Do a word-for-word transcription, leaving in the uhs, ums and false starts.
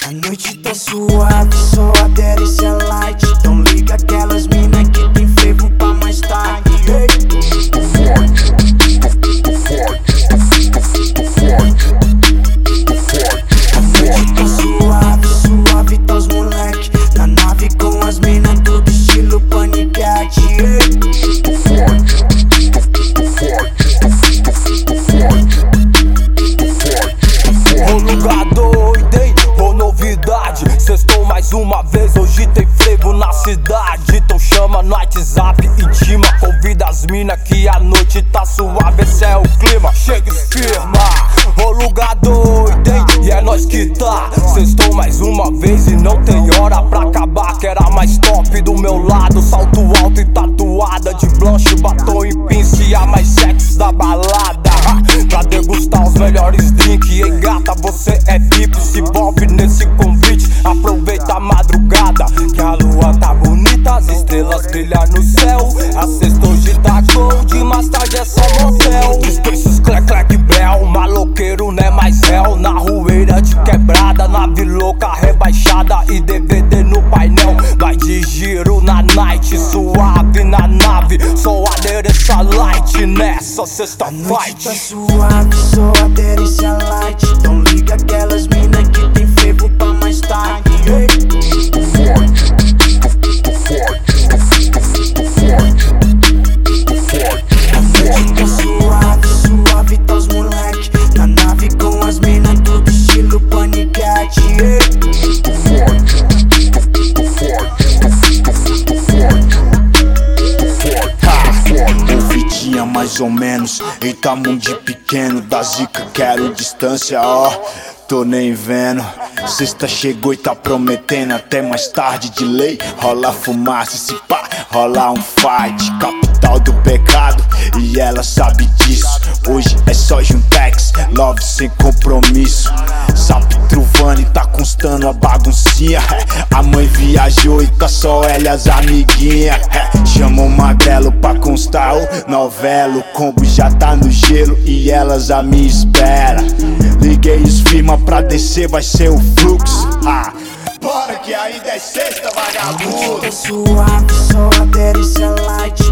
A noite tá suave, só a delícia light. Então liga aquelas mina que tem frevo pra mais tarde. Hey. Tô forte, tô, tô forte, tô, tô, tô forte, tô forte, tô A noite tá forte. suave, suave tá os moleque na nave com as mina, tudo estilo paniquete. Hey. Tô forte, tô, tô forte, tô, tô, tô forte, tô forte, tô forte. Ô lugar doido, hein? Ô novidade, sextou mais uma vez, hoje tem frevo na cidade. Então chama no WhatsApp, intima, convida as mina que a noite tá suave, esse é o clima. Chega e firma, ô lugar doido, hein? E é nós que tá, sextou mais uma vez e não tem hora pra acabar. Que era mais top do meu lado, salto alto e tatuada de blanche, batom e pince, e a mais sexy da balada. Pra degustar os melhores drinks, ei gata, você é V I P, se envolve nesse convite, aproveita a madrugada, que a lua tá bonita, as estrelas brilham no céu. A sexta hoje tá gold, mais tarde é só motel. Dispensa os clec, clec, brel, maloqueiro não é mais réu. Na rueira de quebrada, nave louca rebaixada e D V D no painel. Vai de giro na night, suave na nave, só adereça light nessa sexta A noite fight. tá suave, só a delícia light. Então liga aquelas mina que tem frevo pra mais tarde. Hey. Tô forte, tô, tô forte, tô, tô, tô forte, tô forte, A tô noite tá forte. suave, suave tá os moleque na nave com as mina, tudo estilo paniquete. Hey. Tô forte, tô, tô forte, tô, tô, tô forte, tô forte, tô forte. Ouvidinha mais ou menos, eita mundo pequeno, da zica quero distância, ó, tô nem vendo. Sexta chegou e tá prometendo até mais tarde de lei. Rola fumaça, se pá, rola um fight. Capital do pecado e ela sabe disso. Hoje é só juntex, love sem compromisso. Sabe truvando e tá constando a baguncinha. A mãe viajou e tá só ela e as amiguinha. Chama o magrelo pra constar o novelo. O combo já tá no gelo e elas a me espera. Liguei os firma pra descer, vai ser o fluxo. Ah, bora que ainda é sexta, A noite vagabundo. tá suave, só a delícia light.